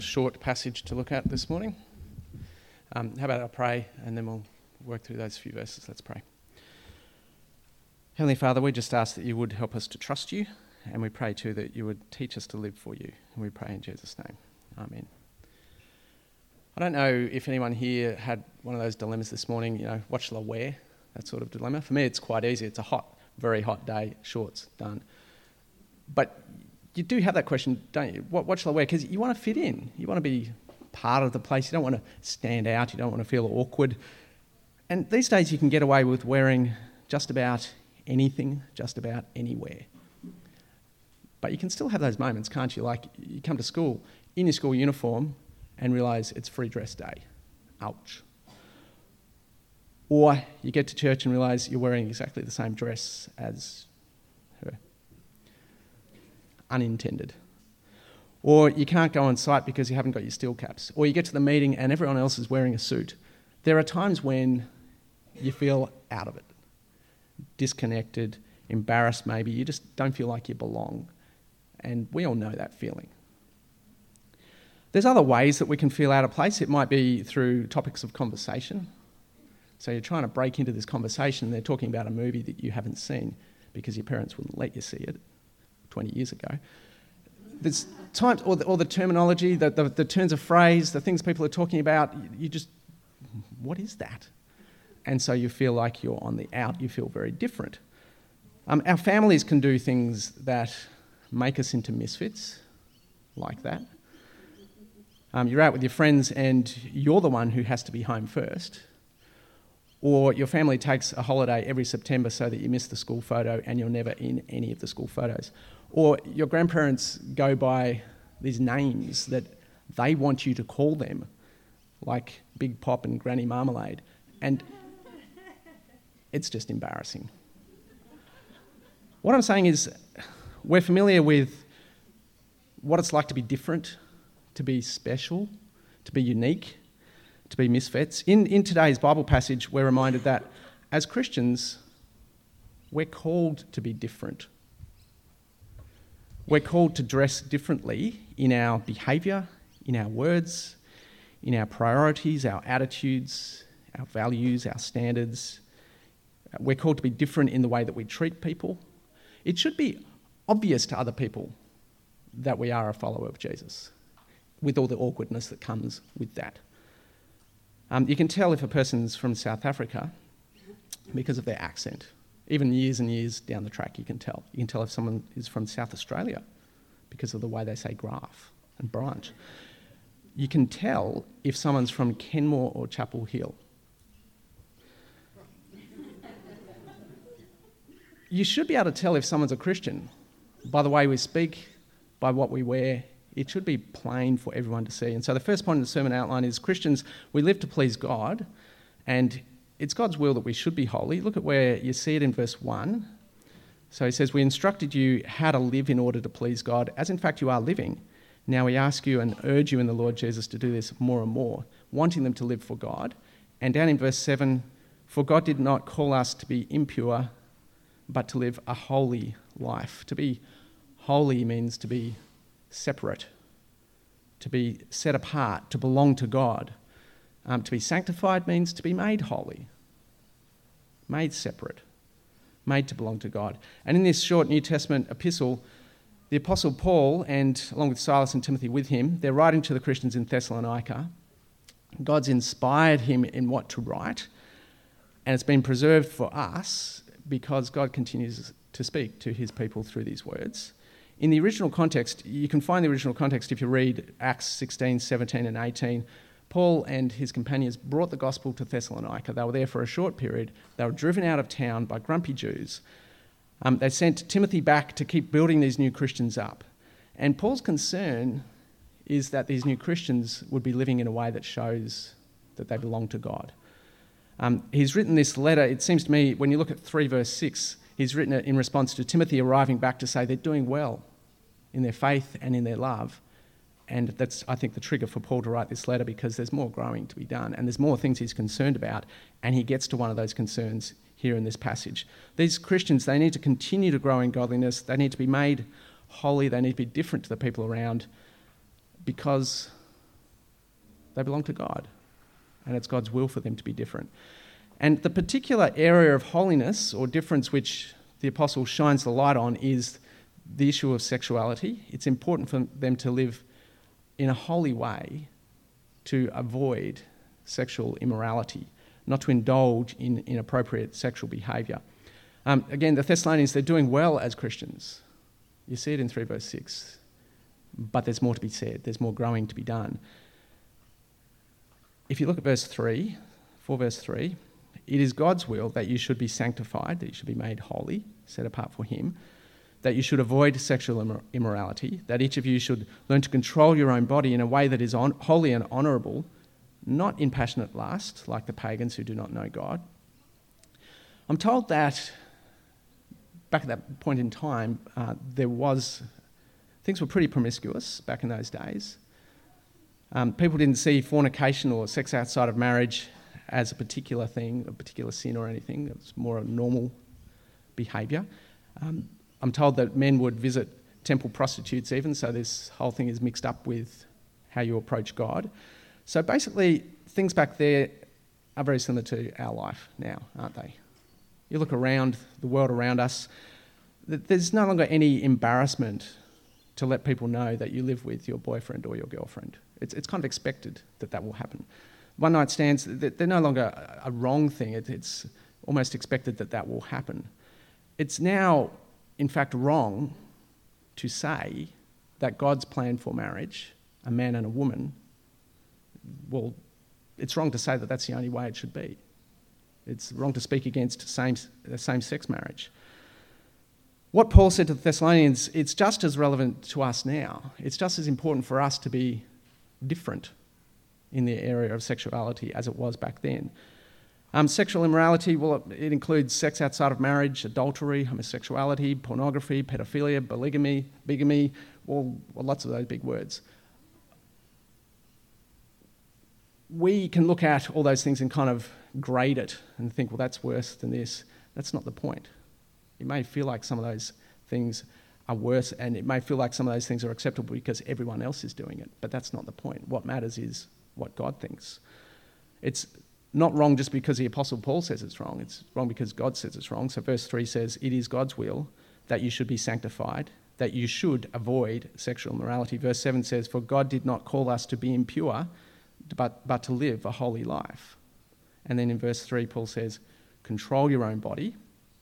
Short passage to look at this morning. How about I pray and then we'll work through those few verses. Let's pray. Heavenly Father, we just ask that you would help us to trust you, and we pray too that you would teach us to live for you. And we pray in Jesus' name. Amen. I don't know if anyone here had one of those dilemmas this morning, what shall I wear? That sort of dilemma. For me, it's quite easy. It's a very hot day, shorts, done. But you do have that question, don't you? What shall I wear? Because you want to fit in. You want to be part of the place. You don't want to stand out. You don't want to feel awkward. And these days you can get away with wearing just about anything, just about anywhere. But you can still have those moments, can't you? Like you come to school in your school uniform and realise it's free dress day. Ouch. Or you get to church and realise you're wearing exactly the same dress as her. Unintended. Or you can't go on site because you haven't got your steel caps. Or you get to the meeting and everyone else is wearing a suit. There are times when you feel out of it, disconnected, embarrassed maybe. You just don't feel like you belong. And we all know that feeling. There's other ways that we can feel out of place. It might be through topics of conversation. So you're trying to break into this conversation and they're talking about a movie that you haven't seen because your parents wouldn't let you see it 20 years ago. There's times, or the terminology, the turns of phrase, the things people are talking about, you just, what is that? And so you feel like you're on the out, you feel very different. Our families can do things that make us into misfits, like that. You're out with your friends and you're the one who has to be home first. Or your family takes a holiday every September so that you miss the school photo and you're never in any of the school photos. Or your grandparents go by these names that they want you to call them, like Big Pop and Granny Marmalade. And it's just embarrassing. What I'm saying is we're familiar with what it's like to be different, to be special, to be unique, to be misfits. In today's Bible passage, we're reminded that as Christians, we're called to be different. We're called to dress differently in our behaviour, in our words, in our priorities, our attitudes, our values, our standards. We're called to be different in the way that we treat people. It should be obvious to other people that we are a follower of Jesus, with all the awkwardness that comes with that. You can tell if a person's from South Africa because of their accent. Even years and years down the track, you can tell. You can tell if someone is from South Australia because of the way they say graph and branch. You can tell if someone's from Kenmore or Chapel Hill. You should be able to tell if someone's a Christian by the way we speak, by what we wear. It should be plain for everyone to see. And so the first point of the sermon outline is Christians, we live to please God, and it's God's will that we should be holy. Look at where you see it in verse 1. So he says, we instructed you how to live in order to please God, as in fact you are living. Now we ask you and urge you in the Lord Jesus to do this more and more, wanting them to live for God. And down in verse 7, for God did not call us to be impure, but to live a holy life. To be holy means to be separate, to be set apart, to belong to God. To be sanctified means to be made holy, made separate, made to belong to God. And in this short New Testament epistle, the Apostle Paul, and along with Silas and Timothy with him, they're writing to the Christians in Thessalonica. God's inspired him in what to write, and it's been preserved for us because God continues to speak to his people through these words. In the original context, you can find the original context if you read Acts 16, 17 and 18. Paul and his companions brought the gospel to Thessalonica. They were there for a short period. They were driven out of town by grumpy Jews. They sent Timothy back to keep building these new Christians up. And Paul's concern is that these new Christians would be living in a way that shows that they belong to God. He's written this letter, it seems to me, when you look at 3 verse 6, he's written it in response to Timothy arriving back to say they're doing well in their faith and in their love. And that's, I think, the trigger for Paul to write this letter, because there's more growing to be done and there's more things he's concerned about, and he gets to one of those concerns here in this passage. These Christians, they need to continue to grow in godliness. They need to be made holy. They need to be different to the people around, because They belong to God. And it's God's will for them to be different. And the particular area of holiness or difference which the apostle shines the light on is the issue of sexuality. It's important for them to live in a holy way to avoid sexual immorality, not to indulge in inappropriate sexual behaviour. Again, the Thessalonians, they're doing well as Christians. You see it in 3 verse 6. But there's more to be said. There's more growing to be done. If you look at verse 3, 4 verse 3, it is God's will that you should be sanctified, that you should be made holy, set apart for him, that you should avoid sexual immorality, that each of you should learn to control your own body in a way that is holy and honourable, not in passionate lust, like the pagans who do not know God. I'm told that back at that point in time, things were pretty promiscuous back in those days. People didn't see fornication or sex outside of marriage as a particular thing, a particular sin or anything. It was more a normal behaviour. I'm told that men would visit temple prostitutes even, so this whole thing is mixed up with how you approach God. So basically, things back there are very similar to our life now, aren't they? You look around the world around us, there's no longer any embarrassment to let people know that you live with your boyfriend or your girlfriend. It's kind of expected that will happen. One-night stands, they're no longer a wrong thing. It's almost expected that will happen. It's now, in fact, wrong to say that God's plan for marriage, a man and a woman, well, it's wrong to say that that's the only way it should be. It's wrong to speak against same-sex marriage. What Paul said to the Thessalonians, it's just as relevant to us now. It's just as important for us to be different in the area of sexuality as it was back then. Sexual immorality, well, it includes sex outside of marriage, adultery, homosexuality, pornography, pedophilia, bigamy, well, lots of those big words. We can look at all those things and kind of grade it and think, well, that's worse than this. That's not the point. It may feel like some of those things are worse, and it may feel like some of those things are acceptable because everyone else is doing it, but that's not the point. What matters is what God thinks. It's not wrong just because the Apostle Paul says it's wrong. It's wrong because God says it's wrong. So verse 3 says, it is God's will that you should be sanctified, that you should avoid sexual immorality. Verse 7 says, for God did not call us to be impure, but to live a holy life. And then in verse 3, Paul says, control your own body.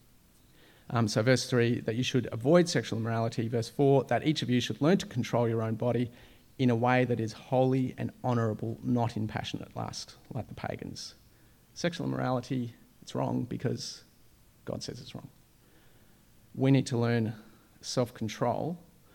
So verse 3, that you should avoid sexual immorality. Verse 4, that each of you should learn to control your own body in a way that is holy and honourable, not in passionate lust, like the pagans. Sexual immorality, it's wrong because God says it's wrong. We need to learn self-control.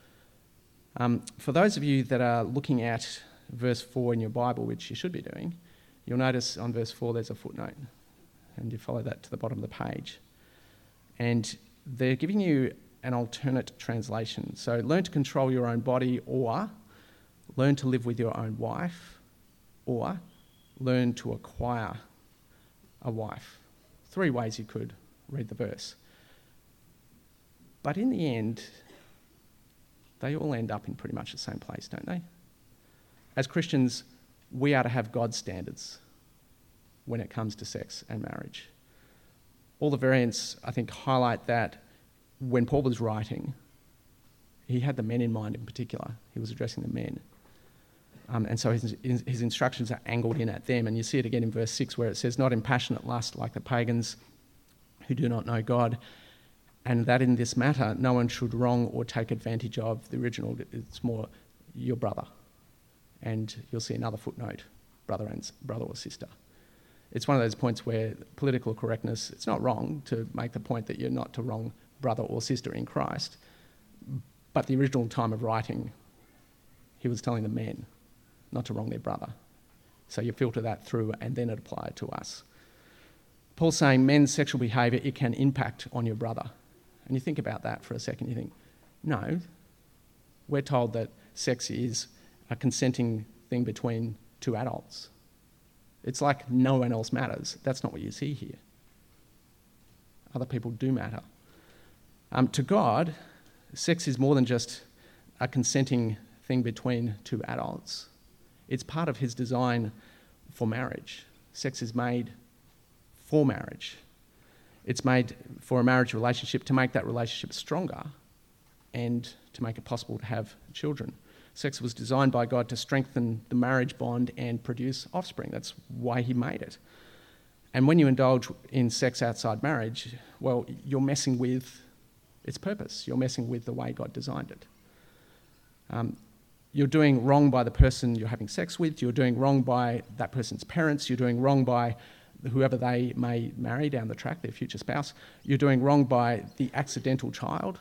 For those of you that are looking at verse 4 in your Bible, which you should be doing, you'll notice on verse 4 there's a footnote, and you follow that to the bottom of the page. And they're giving you an alternate translation. So learn to control your own body, or learn to live with your own wife, or learn to acquire a wife. 3 ways you could read the verse. But in the end, they all end up in pretty much the same place, don't they? As Christians, we are to have God's standards when it comes to sex and marriage. All the variants, I think, highlight that when Paul was writing, he had the men in mind in particular. He was addressing the men. And so his instructions are angled in at them. And you see it again in verse 6 where it says, not in passionate lust like the pagans who do not know God, and that in this matter no one should wrong or take advantage of. The original, it's more your brother. And you'll see another footnote, brother or sister. It's one of those points where political correctness, it's not wrong to make the point that you're not to wrong brother or sister in Christ, but the original time of writing, he was telling the men not to wrong their brother. So you filter that through and then it applied to us. Paul's saying men's sexual behaviour, it can impact on your brother. And you think about that for a second, you think, no, we're told that sex is a consenting thing between 2 adults. It's like no one else matters. That's not what you see here. Other people do matter. To God, sex is more than just a consenting thing between 2 adults. It's part of his design for marriage. Sex is made for marriage. It's made for a marriage relationship to make that relationship stronger and to make it possible to have children. Sex was designed by God to strengthen the marriage bond and produce offspring. That's why he made it. And when you indulge in sex outside marriage, well, you're messing with its purpose. You're messing with the way God designed it. You're doing wrong by the person you're having sex with. You're doing wrong by that person's parents. You're doing wrong by whoever they may marry down the track, their future spouse. You're doing wrong by the accidental child.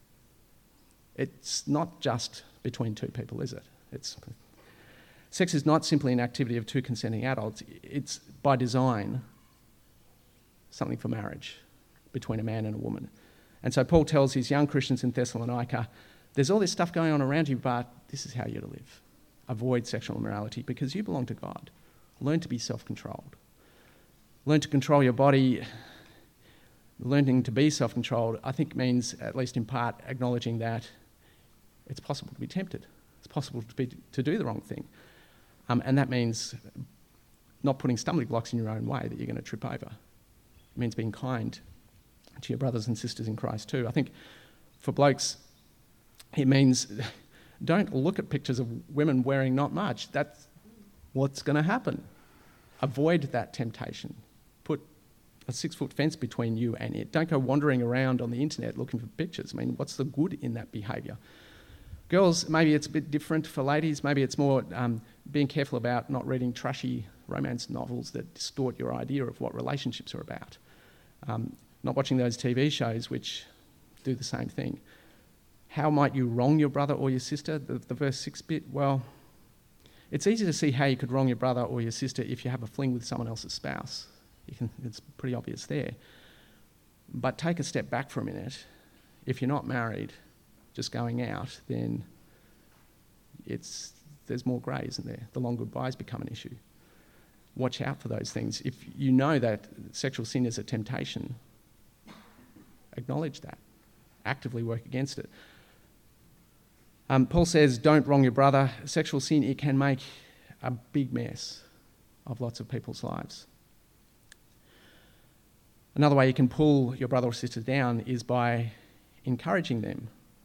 It's not just between two people, is it? Sex is not simply an activity of two consenting adults. It's, by design, something for marriage between a man and a woman. And so Paul tells his young Christians in Thessalonica, there's all this stuff going on around you, but this is how you're to live. Avoid sexual immorality because you belong to God. Learn to be self-controlled. Learn to control your body. Learning to be self-controlled, I think, means, at least in part, acknowledging that it's possible to be tempted. It's possible to do the wrong thing. And that means not putting stumbling blocks in your own way that you're going to trip over. It means being kind to your brothers and sisters in Christ too. I think for blokes, it means don't look at pictures of women wearing not much. That's what's going to happen. Avoid that temptation. Put a 6-foot fence between you and it. Don't go wandering around on the internet looking for pictures. I mean, what's the good in that behaviour? Girls, maybe it's a bit different for ladies. Maybe it's more being careful about not reading trashy romance novels that distort your idea of what relationships are about. Not watching those TV shows which do the same thing. How might you wrong your brother or your sister? The verse 6 bit, well, it's easy to see how you could wrong your brother or your sister if you have a fling with someone else's spouse. It's pretty obvious there. But take a step back for a minute. If you're not married, just going out, then there's more grey, isn't there? The long goodbyes become an issue. Watch out for those things. If you know that sexual sin is a temptation, acknowledge that. Actively work against it. Paul says, don't wrong your brother. Sexual sin, it can make a big mess of lots of people's lives. Another way you can pull your brother or sister down is by encouraging them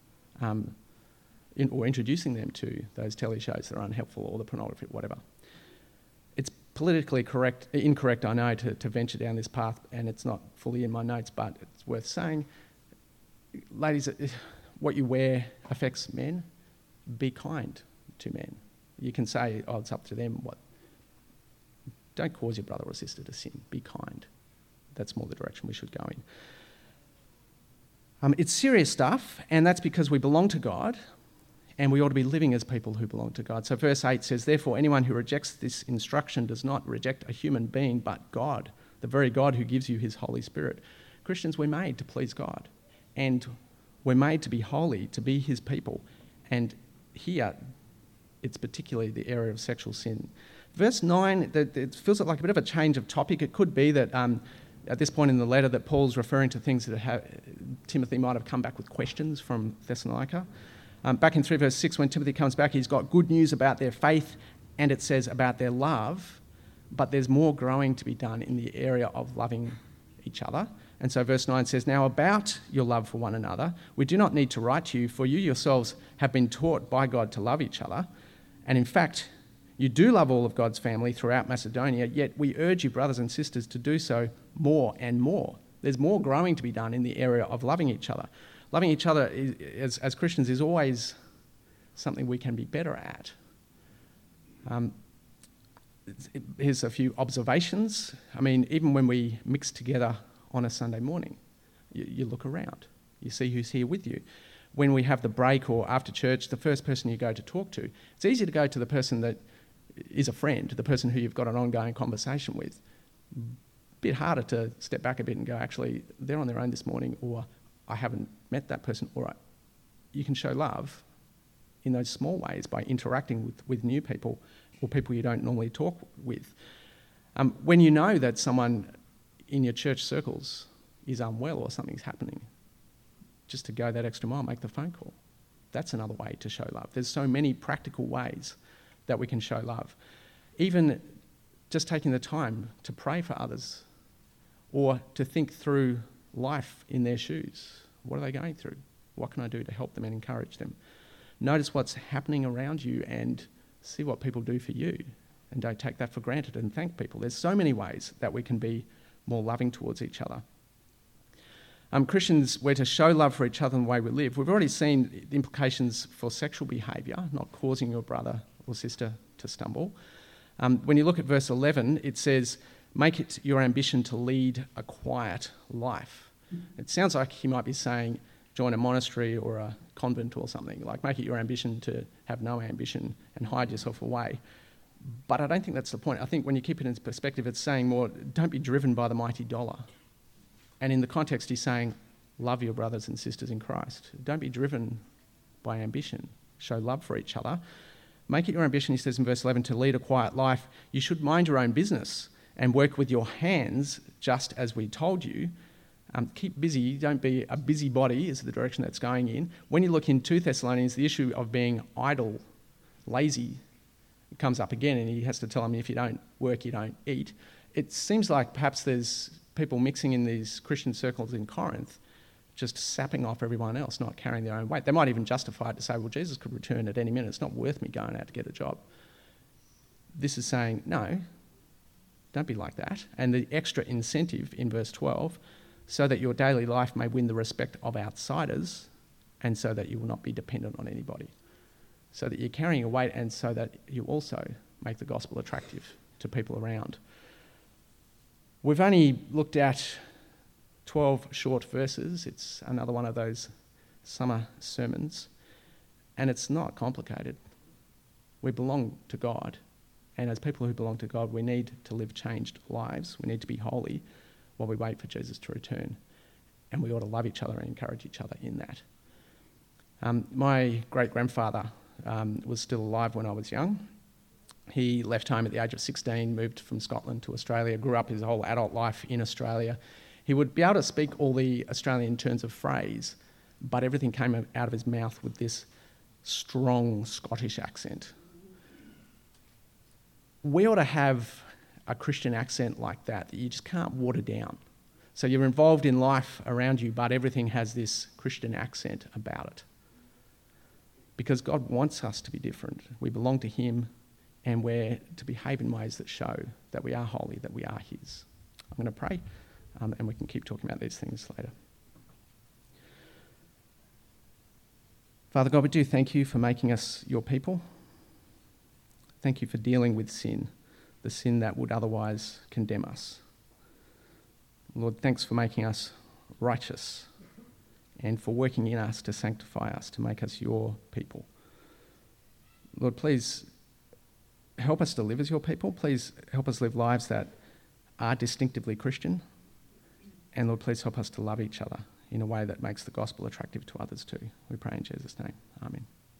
or introducing them to those telly shows that are unhelpful or the pornography, whatever. It's politically incorrect, I know, to venture down this path, and it's not fully in my notes, but it's worth saying. Ladies, what you wear affects men. Be kind to men. You can say, oh, it's up to them. Don't cause your brother or sister to sin. Be kind. That's more the direction we should go in. It's serious stuff, and that's because we belong to God, and we ought to be living as people who belong to God. So verse 8 says, therefore, anyone who rejects this instruction does not reject a human being, but God, the very God who gives you his Holy Spirit. Christians, we're made to please God, and we're made to be holy, to be his people. And here, it's particularly the area of sexual sin. Verse 9, it feels like a bit of a change of topic. It could be that at this point in the letter that Paul's referring to things that Timothy might have come back with questions from Thessalonica. Back in 3 verse 6, when Timothy comes back, he's got good news about their faith, and it says about their love, but there's more growing to be done in the area of loving each other. And so verse 9 says, now about your love for one another, we do not need to write to you, for you yourselves have been taught by God to love each other. And in fact, you do love all of God's family throughout Macedonia, yet we urge you, brothers and sisters, to do so more and more. There's more growing to be done in the area of loving each other. Loving each other as Christians is always something we can be better at. Here's a few observations. I mean, even when we mix together on a Sunday morning, you look around. You see who's here with you. When we have the break or after church, the first person you go to talk to, it's easy to go to the person that is a friend, the person who you've got an ongoing conversation with. Bit harder to step back a bit and go, actually, they're on their own this morning, or I haven't met that person. All right, you can show love in those small ways by interacting with new people or people you don't normally talk with. When you know that someone in your church circles is unwell or something's happening, just to go that extra mile, make the phone call. That's another way to show love. There's so many practical ways that we can show love. Even just taking the time to pray for others or to think through life in their shoes. What are they going through? What can I do to help them and encourage them? Notice what's happening around you and see what people do for you. And don't take that for granted and thank people. There's so many ways that we can be more loving towards each other. Christians, we're to show love for each other in the way we live. We've already seen the implications for sexual behaviour, not causing your brother or sister to stumble. When you look at verse 11, it says, make it your ambition to lead a quiet life. It sounds like he might be saying, join a monastery or a convent or something, like make it your ambition to have no ambition and hide yourself away. But I don't think that's the point. I think when you keep it in perspective, it's saying more, don't be driven by the mighty dollar. And in the context, he's saying, love your brothers and sisters in Christ. Don't be driven by ambition. Show love for each other. Make it your ambition, he says in verse 11, to lead a quiet life. You should mind your own business and work with your hands, just as we told you. Keep busy. Don't be a busybody, is the direction that's going in. When you look in 2 Thessalonians, the issue of being idle, lazy, comes up again, and he has to tell them, if you don't work, you don't eat. It seems like perhaps there's people mixing in these Christian circles in Corinth, just sapping off everyone else, not carrying their own weight. They might even justify it to say, well, Jesus could return at any minute. It's not worth me going out to get a job. This is saying, no, don't be like that. And the extra incentive in verse 12, so that your daily life may win the respect of outsiders and so that you will not be dependent on anybody. So that you're carrying a weight and so that you also make the gospel attractive to people around. We've only looked at 12 short verses. It's another one of those summer sermons. And it's not complicated. We belong to God. And as people who belong to God, we need to live changed lives. We need to be holy while we wait for Jesus to return. And we ought to love each other and encourage each other in that. My great-grandfather was still alive when I was young. He left home at the age of 16, moved from Scotland to Australia, grew up his whole adult life in Australia. He would be able to speak all the Australian turns of phrase, but everything came out of his mouth with this strong Scottish accent. We ought to have a Christian accent like that you just can't water down. So you're involved in life around you, but everything has this Christian accent about it. Because God wants us to be different. We belong to him, and we're to behave in ways that show that we are holy, that we are his. I'm going to pray, and we can keep talking about these things later. Father God, we do thank you for making us your people. Thank you for dealing with sin, the sin that would otherwise condemn us. Lord, thanks for making us righteous and for working in us to sanctify us, to make us your people. Lord, please help us to live as your people. Please help us live lives that are distinctively Christian. And Lord, please help us to love each other in a way that makes the gospel attractive to others too. We pray in Jesus' name. Amen.